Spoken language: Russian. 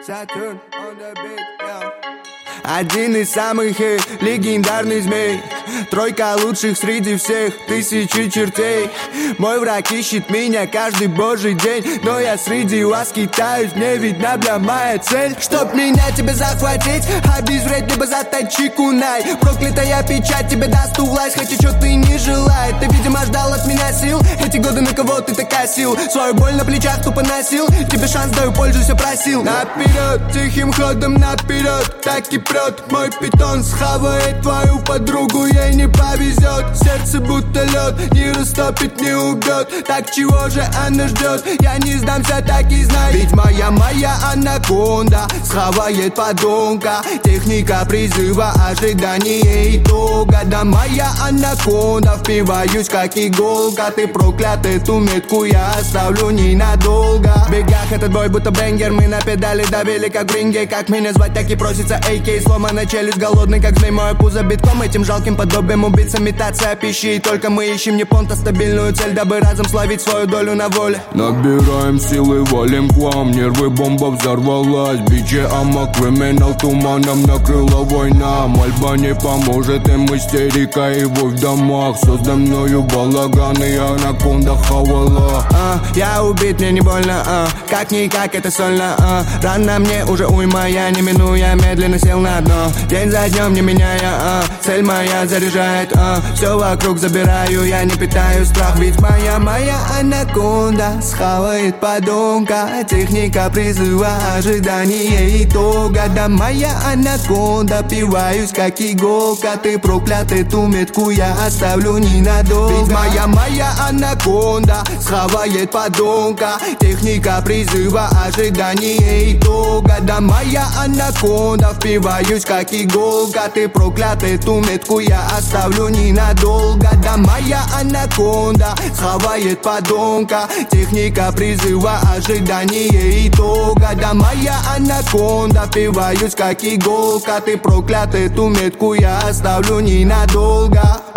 Saturn on the beat, yeah. Один из самых легендарных змей, тройка лучших среди всех тысячи чертей. Мой враг ищет меня каждый божий день, но я среди вас китаюсь, мне видна, бля, моя цель. Чтоб меня тебе захватить, обезвредь либо заточи кунай. Проклятая печать тебе даст власть, хотя что ты не желает. Ты, видимо, ждал от меня сил, эти годы на кого ты так косил. Свою боль на плечах тупо носил, тебе шанс даю, пользуйся, просил. Наперед, тихим ходом наперед, так и прет. Мой питон схавает твою подругу, ей не повезет. Сердце будто лед, не растопит, не убьет. Так чего же она ждет? Я не сдамся, так и знай. Ведь моя анаконда схавает подонка. Техника призыва, ожидание итога. Да моя анаконда, впиваюсь как иголка. Ты проклят, эту метку я оставлю ненадолго. В бегах этот бой будто бенгер, мы на педали давили как в ринге. Как меня звать, так и просится AK. Сломанная челюсть, голодный как змей, мое пузо битком. Этим жалким подобием убийца, имитация пищи. И только мы ищем не понт, а стабильную цель, дабы разом словить свою долю на воле. Набираем силы, валим к вам, нервы, бомба взорвалась. Бичи, ама, криминал, туманом накрыла война. Мольба не поможет, им истерика и вой в домах. Создан мною балаган, и анаконда хавала. Я убит, мне не больно, как-никак это сольно, рано мне уже уйма, я не минуя, медленно сел на дно. День за днем не меняя, цель моя заряжает, все вокруг забираю, я не питаю страх. Ведь моя анаконда схавает подонка. Техника призыва, ожидание итога. Да моя анаконда, пиваюсь как иголка. Ты проклят, эту метку я оставлю ненадолго. Ведь моя анаконда схавает подонка. Техника призыва, ожидание итога. Да моя анаконда, впиваюсь как иголка. Ты проклят, эту метку я оставлю ненадолго. Да моя анаконда схавает подонка. Техника призыва, ожидание итога. Да моя анаконда, впиваюсь как иголка. Ты проклят, эту метку я оставлю ненадолго.